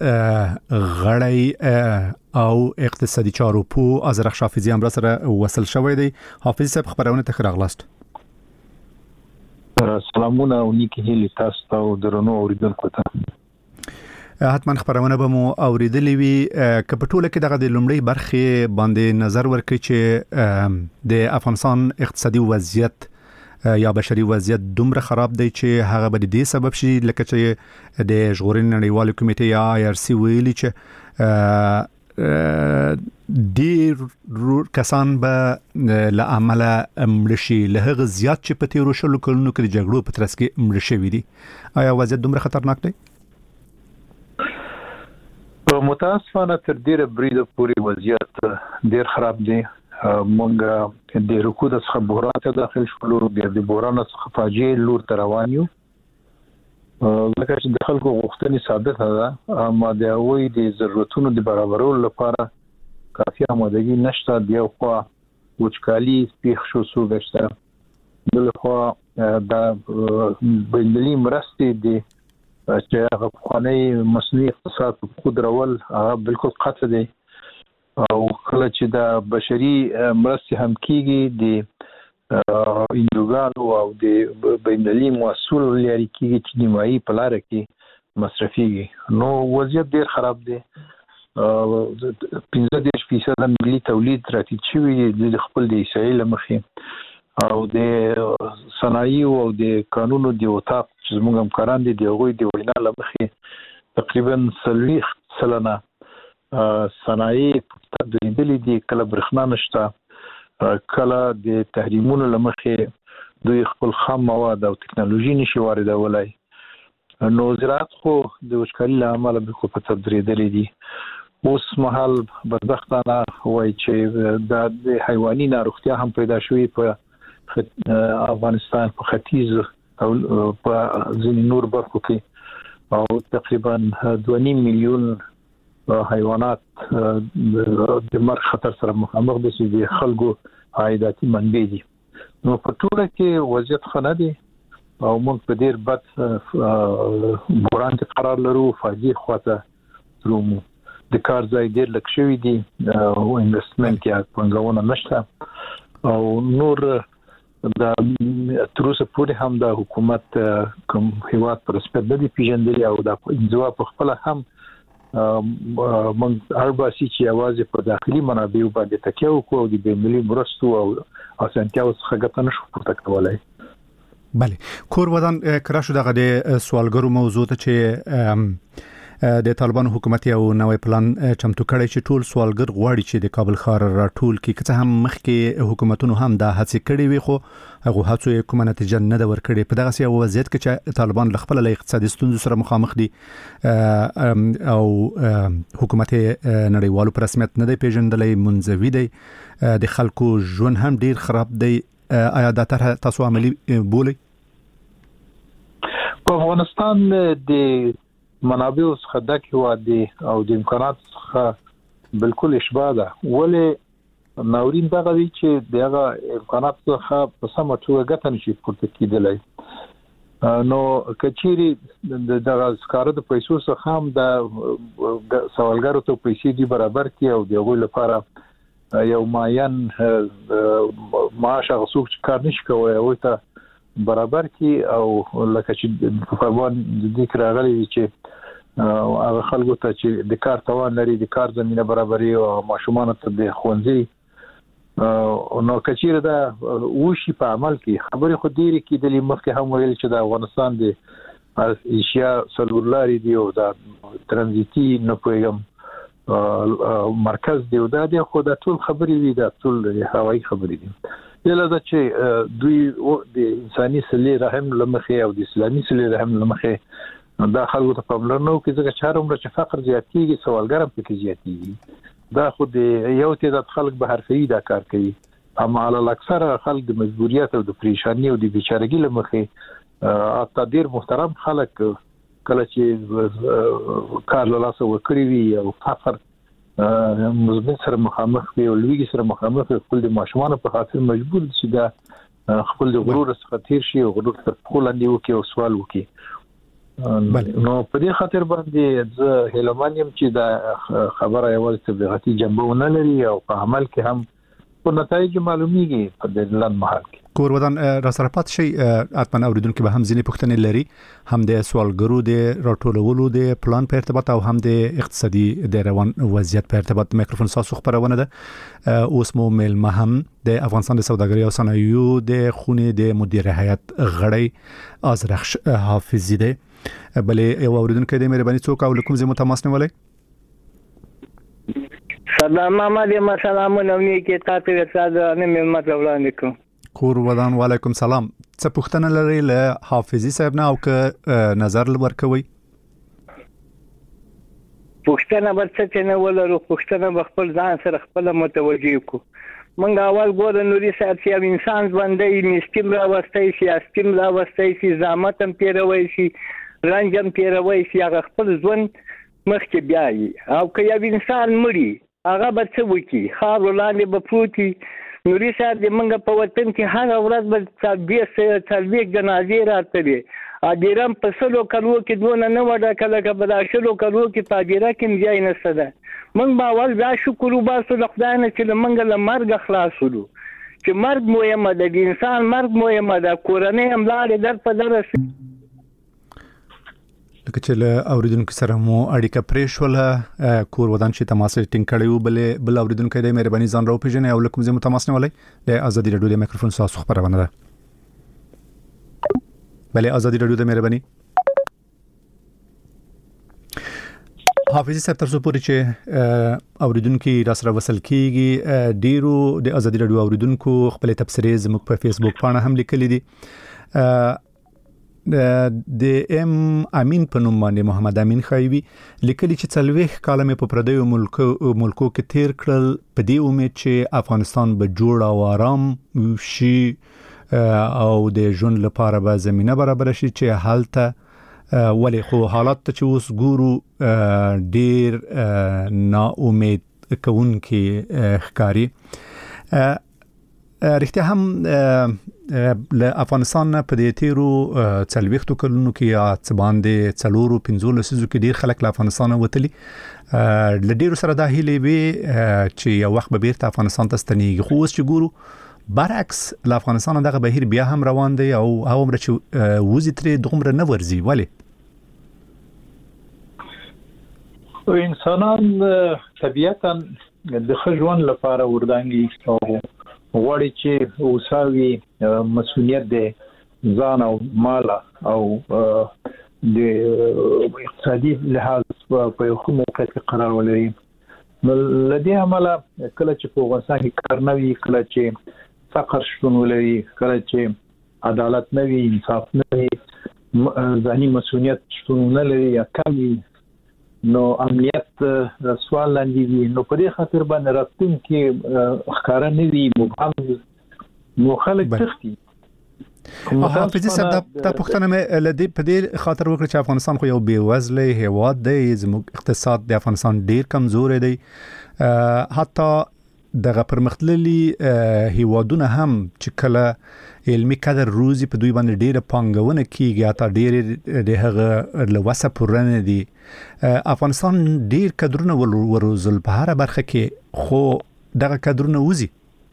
Speaker 1: غړی او اقتصادي چارو په ازرخ حافظي هم سره وصل شوی دی. حافظ صاحب خبرونه ته راغلاست.
Speaker 12: سلامونه او نیکی هیله تاسو ته او درنو اوریدونکو ته.
Speaker 1: حتما خبرونه به مو اوریدلې وي که په ټوله کې دغه د لومړی برخې باندې نظر ورکړي چې د افغانستان اقتصادي وضعیت یا بشري وضعیت دومره خراب دی چې هغه به د دې سبب شي لکه چې د ژغورنې نړیوالې کمیټې یا IRC ویلي چې ډیر کسان به له عمله مړه شي له هغه زیات چې په تیرو شلو کلونو کې د جګړو په ترڅ کې مړه شوي دي. آیا وضعیت دومره خطرناک دی؟
Speaker 12: متاسفانه تر ډیره بریده پورې وضعیت ډیر خراب دی. مونږ د رکود څخه بحران ته داخل شولو، د بحران څخه فاجعه لور ته روان یو. لکه چې د خلکو غوښتنې ثابته ده اما د هغوی د ضرورتونو د برابرولو لپاره کافي آمادګي نشته. د یو خوا وچکالي پیښ شو سوګشته، بل خوا د بینالمللي مرستې د چې هغه پخوانی مصنوعي اقتصاد په قدرول هغه بالکل قطع دی او کله چې د بشري مرستې هم کیږي د اندوګانو او د بینالمللي محصول لري کیږي چې نیمایي په لار کې مصرفيږي. نو وضعیت ډیر خراب دی. 15% ملي تولید راټیټ شوی دی د خپل د اسرائیل مخې او د صنایع او د قانونو د وطاق چې زموږ همکاران دي د هغوی د وینا لمخې تقریبا 40% صنایع تبدیلې دي، کله برښنا نشته، کله د تحریمونو لمخې دوی خپل خام مواد او ټکنالوژي نشي واردولای. نو زراعت خو د وچکالۍ له امله بالکل په تدریدلې دي. اوس مهال بدبختانه وایي چې د حیواني ناروغتیا هم پیدا شوې په افغانستان په ختیځ او په ځینې نور برخو کې او تقریبا 2.5 میلیون حیوانات د مرګ خطر سره مخامخ دي چې د خلکو عایداتي منبع دي. نو په ټوله کې وضعیت ښه نه دی او موږ په ډیر بد بحران کې قرار لرو. فاجعه خواته درومو، د کار ځای ډیر لږ شوي دي او انویسټمنټ کې پانګونه نشته او نور د تر اوسه پورې هم د حکومت کوم هیواد پر سپیډ نه دی پیژندلی او د انزوا په خپل هم من ارباسي چې आवाज په داخلي منابعو باندې تکیه وکړو او د بینالمللي مرستو او اسانتیاو څخه ګټه نشو پورته کولای.
Speaker 1: بله کور ودان کرا شو دغه د سوالګرو موضوع ته چې د طالبان حکومت یو نوې پلان چمتو کړی چې ټول سوالګر غواړي چې د کابل ښار راټول کړي، که هم مخکې حکومتونو هم دا هڅې کړې وي خو هغه هڅو یې کومه نتیجه نه ده ورکړې. په دغه یو وضعیت کې چې طالبان له خپل اقتصادي ستونزو سره مخامخ دي او حکومت نړیوالو په رسمیت نه دی پیژندلی، منزوي دی، د خلکو ژوند هم ډیر خراب دی. آیا دا طرح تاسو عملی بولئ؟
Speaker 12: په افغانستان د منابع څخه ډک هیواد دی او د امکانات څخه بالکل اشباع ده. ولې ناورین دغه دی چې دغه امکانات څخه په سمه توګه ګټه نشي پورته کېدلی. نو کچيري دغه سکاره د پیسو څخه هم د سوالګرو ته پیسې دی برابر کی او دغه لپاره یو معین معاش غوښتل چې کار نشي کولای او ته برابر کی او لکه چې په فبان د ذکر غلي چې هغه خلکو ته چې د کار توان لري د کار زمينه برابرۍ او ماشومان ته د خوندزي نو کچیر دا وشي په عمل کې خبرې خو ډېری کې د مخکې هم ویل چې د افغانستان د ایشیا سلولاري دی او د ترانزیتي نه پوهیږم مرکز دی او دا د خو د ټول خبرې وي د ټول هوایي خبرې دي یله دا چې دوی د انساني سلې رحم لمخې او د اسلامي سلې رحم لمخې دا خلکو ته پاملرنه وکړي ځکه چې هر عمر چې فقر زیاتېږي سوالګر هم پکې زیاتېږي دا خو د یو تعداد خلک به حرفي دا کار کوي اما علل اکثر خلک د مجبوریت او د پریشانی او د بیچارهګۍ لمخې اته ډیر محترم خلک کله چې کار له لاسه وکړي وي او فقر مزمن سره مخامخ وي او لویږي سره مخامخ خپل د ماشومان په خاطر مجبور شي دا خپل د غرور څخه تیر شي او غرور تر خپل وکي او سوال وکي نو په دې خاطر باندې زه هیلمانیم چې دا خبره یوازې تبلیغاتي جنبه ونه لري او په عمل کې هم په نتایج معلومیږي په دې لاندې محل کې
Speaker 1: کور ودان را سره پات شي اتمن اوریدونکو به هم ځینې پوښتنې لري هم د سوالګرو د راټولولو د پلان په ارتباط او هم د اقتصادي د روان وضعیت په ارتباط میکروفون تاسو خبرونه ده اوس مو ملما هم د افغانستان د سوداګرۍ او صنایعو د خونې د مدیر هیئت غړی ازرخش حافظی ده بلې یو اوریدونکو د مهرباني څوک او کوم زمو تماس نیولای
Speaker 13: سلام محمد سلامونه کې تاسو ته نه ملما وړاندې کوم
Speaker 1: کور ودان وعلیکم سلام څه پوښتنه لري له حافظي صاحب نه او که نظر ورکوي
Speaker 13: پوښتنه ورڅ چې نه ولرو پوښتنه خپل ځان سره خپل متوجي کو منګ اول ګور نوري صاحب چې انسان باندې مسکین را واستای شي اسکیم را واستای شي زحمت هم پیروي شي رنجم پیروي شي هغه خپل ځوان مخکې بیاي او که یو انسان مړي هغه به څه وکي خاور لاندې به پروتي نوري صاحب د منګ په وطن کې هر ورځ به څلوي جنازې راځي اډیرم په سلو کلو کې دونه نه وډه کله که په داشلو کلو کې پادیره کې ځای نه سده من با ول بیا شکر وباسو د خدای نه چې منګ له مرګ خلاصولو چې مرګ مهمه ده د انسان مرګ مهمه ده کورنۍ هم لاړې در په درس
Speaker 1: لکه چې له اوریدونکو سره مو اړیکه پرېښوله کور ودان چې تماس ټینګ کړی وو بل اوریدونکو د مهرباني ځان راو پیژنې او لکه زمو تماس نیولای د ازادي رادیو د میکروفون تاسو خبرونه ده بلې ازادي رادیو د مهرباني حافظي صاحب تاسو پوری چې اوریدونکو را سره وصل کیږي ډیرو د ازادي رادیو اوریدونکو خپل تبصرې زموږ په فیسبوک باندې هم لیکلي دي د ام امین په نوم باندې محمد امین خایوي لیکلي چې څلويخ کالمه په پردیو ملکو کې تیر کړل په دې امید چې افغانستان به جوړ او آرام شي او د ژوند لپاره به زمينه برابر شي چې حالته ولی خو حالات ته چې اوس ګورو ډیر نا امید کوونکی ښکاری رښتیا هم له افغانستان په دې تیرو څلويختو کلونو کې یا څباندې څلورو 15 لسیزو کې ډیر خلک له افغانستان وتلي ل ډیرو سره د هیلې وي چې یو وخت به بیرته افغانستان ته ستنیږي خو اوس چې ګورو برعکس له افغانستان دغه بهیر بیا هم روان دی او عمر چې وزي ترې دومره نه ورزي ولی
Speaker 12: انسانان طبيعتاً د خجوان لپاره وردانګي او غواړي چې اوساوي مسؤلیت د ځان او مال او د اقتصادي لحاظ په یو ښه موقعیت کې قرار ولري نو لدی عمله کله چې په افغانستان کې کار نه وي کله چې فقر شتون ولري کله چې عدالت نه وي انصاف نه وي ځاني مسؤلیت شتون نه لري یا کم نو امنیت سوال لاندې وي نو په دې خاطر باندې راستون کې ښکارا نه وي مبهم نو خلک تختی
Speaker 1: حافظي صاحب د پښتنه مې لدی په دې خاطر وکړه چې افغانستان خو یو بیوزله هیواد دی زموږ اقتصاد د افغانستان ډیر کمزور دی حتی دغه پرمختللي هیوادونه هم چې کله علمي قدر روزي په دوی باندې ډیره پانګونه کیږي اته ډیره د هغه لوسه پرنه دي افغانستان ډیر قدرونه وروزل په هر برخه کې خو دغه قدرونه وزي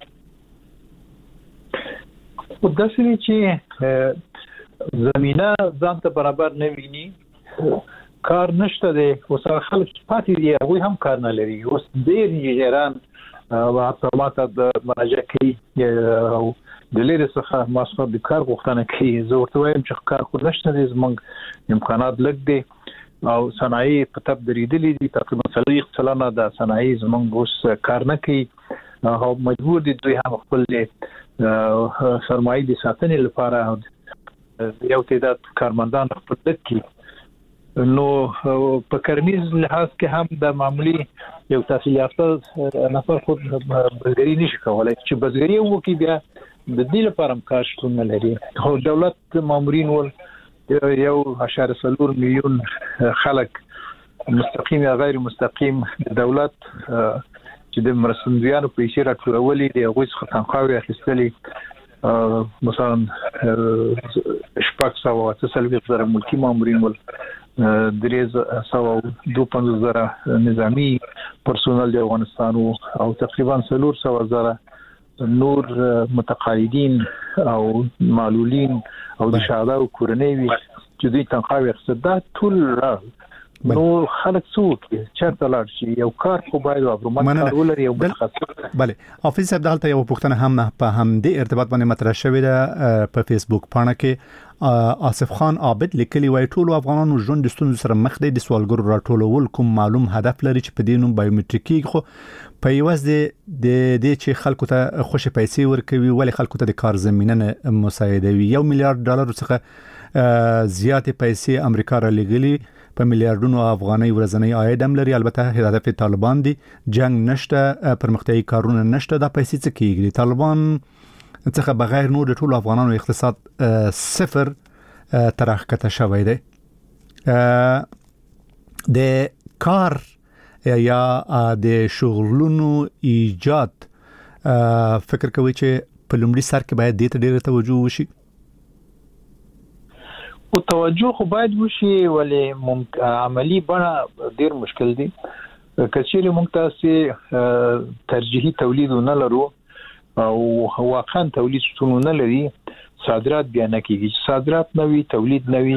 Speaker 12: خو داسې چې زمينه ځان ته برابر نه ویني کار نشته دی اوس خلک پاتې دي هغه هم کار نه لري اوس ډېر انجینران او اپرامات د مناجه کوي او د لري څخه ماسو د کار غوښتنه کوي زه ورته وایم چې کار خو نشته دی زموږ امکانات لږ دي او صنایع په تب درېدلې دي تقریبا 30% د صنایع زموږ اوس کار نه کوي او مجبور دي دوی هم خپل سرمایه د ساتنې لپاره یو تعداد کارمندان خپل دکې نو په کرنیز لحاظ کې هم د معمولی یو تحصیل یافته نفر خود بزګري نشي کولای چې بزګري وکي بیا د دې لپاره هم کار شتون نه لري خو دولت مامورین ول 1.4 میلیون خلک مستقیم یا غیر مستقیم دولت چې د مرستندویانو پیسې راټولولې دي هغه څخه تنخواوې اخیستلې مثلا شپږ سوه 300 ملکی مامورین ول 352 نظامی پرسونل د افغانستان او تقریبا 400 نور متقاعدین او معلولین او د شهدا او کورنۍ چې دوی تنخواوې اخیستل دا ټول نو خلک څوک چرته لاړ شي یو کار خو باید افرومن کار ولري یو متخصص
Speaker 1: بله حافظ صاحب دلته یو پوښتنه هم په همدې ارتباط باندې مطرح شوې ده په فیسبوک پاڼه کې آصف خان عابد لیکلی وای ټول افغانانو ژوند د ستونزو سره مخ دي د سوالګرو راټولول کوم معلوم هدف لري چې په دې نوم بایومټریکي خو په یوز د چې خلکو ته خوشی پیسې ورکوي ولی خلکو ته د کار زمينه مساعدوي $1 میلیارډ څخه زیات پیسې امریکا را لګلي په میلیارډونو افغاني ورځنی عاید هم لري البته هدف طالبان دي جنگ نشته پرمختیايي کارونه نشته دا پیسې څه کیږي طالبان څخه بغیر نور د ټولو افغانانو اقتصاد صفر ترخکته شوی دی د کار یا د شغلونو ایجاد فکر کوي چې په لومړي سر کې باید دې ته ډېر توجه وشي
Speaker 12: او توجه خو باید وشي ولی عملی بڼه ډیر مشکل دي کچېرې موږ تاسو ترجیحي تولید نه لرو او واقعا تولید شتون نه لري صادرات بیا نه کیږي صادرات نوي تولید نوي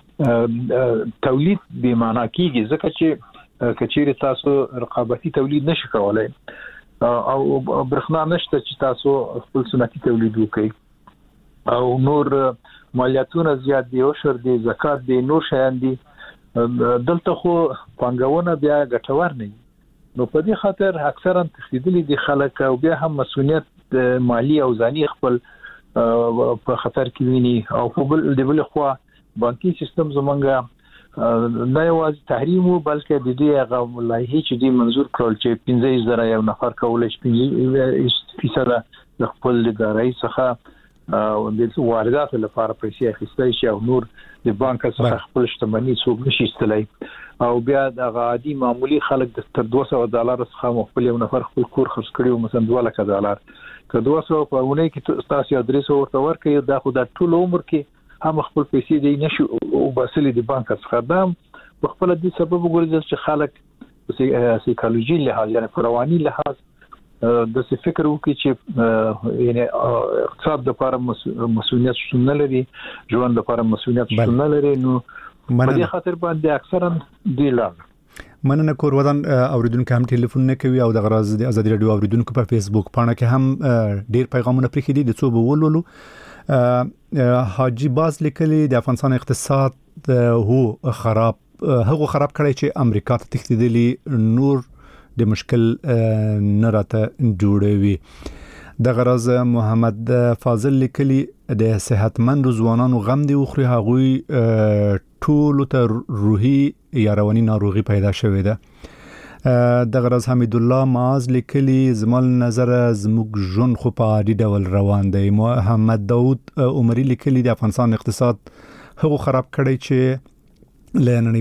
Speaker 12: تولید به معنا کیږي ځکه چې کچېرې تاسو رقابتي تولید نشئ کولای او برخنا نشته چې تاسو خپل سنتي تولید وکړئ او نور مالیاتونه زیات دي او شر دي زکات دي نور شیان دي دلته خو پنګونه بیا ګټور نه نو په دې خاطر اکثرا تخدیدلي دي خلک او بیا هم مسؤلیت مالی او ځاني خپل په خطر کې ویني او په بل خو بانکي سیستم زمونږه نه یوازې تحریم بلکې د دې هغه لایحه چې دی منظور کړل چې 15000 یو نفر کولای شي 50% د خپل ادارې څخه او د وارداتو لپاره پیسې اخیستای شي او نور د بانک څخه خپل شتمنۍ څوک نشي استلای او بیا د عادي معمولی خلک د تر $200 څخه خپل یو نفر خپل کور خرڅ کړي مثلا $200 که 200 په ونه کې تاسو ادرس ورته ورکړئ دا خو د ټول عمر کې هم خپل پیسې دی نشي او باسل د بانک څخه دام په خپل د سبب وګورئ چې خلک سایکولوژي لحاظ یعنی رواني لحاظ د څه فکر وکړي چې یعنی اقتصاد د لپاره مسؤلیت شتون لري ژوند د لپاره مسؤلیت شتون لري نو په دې خاطر باندې اکثرا دی لاله
Speaker 1: مننه کور ودان اوریدونکو هم ټلیفون نه کوي او د غراز د ازادي رادیو اوریدونکو په فیسبوک پاڼه کې هم ډیر پیغامونه پرې دي د څو بولولو حاجی باز لیکلي د افغانستان اقتصاد هو خراب کړی چې امریکا ته تښتیدلی نور د مشکل نه راته جوړوي د غرض محمد فاضل لیکلي د صحتمند ځوانانو غم دی خو هغوی ټول ته روحي یا رواني ناروغي پیدا شوې ده د غرض حمید الله معاذ لیکلي زمال نظر زموږ ژوند خو په عادي ډول روان دی محمد داوود عمري لیکلي د افغانستان اقتصاد هغه خراب کړی چې لننی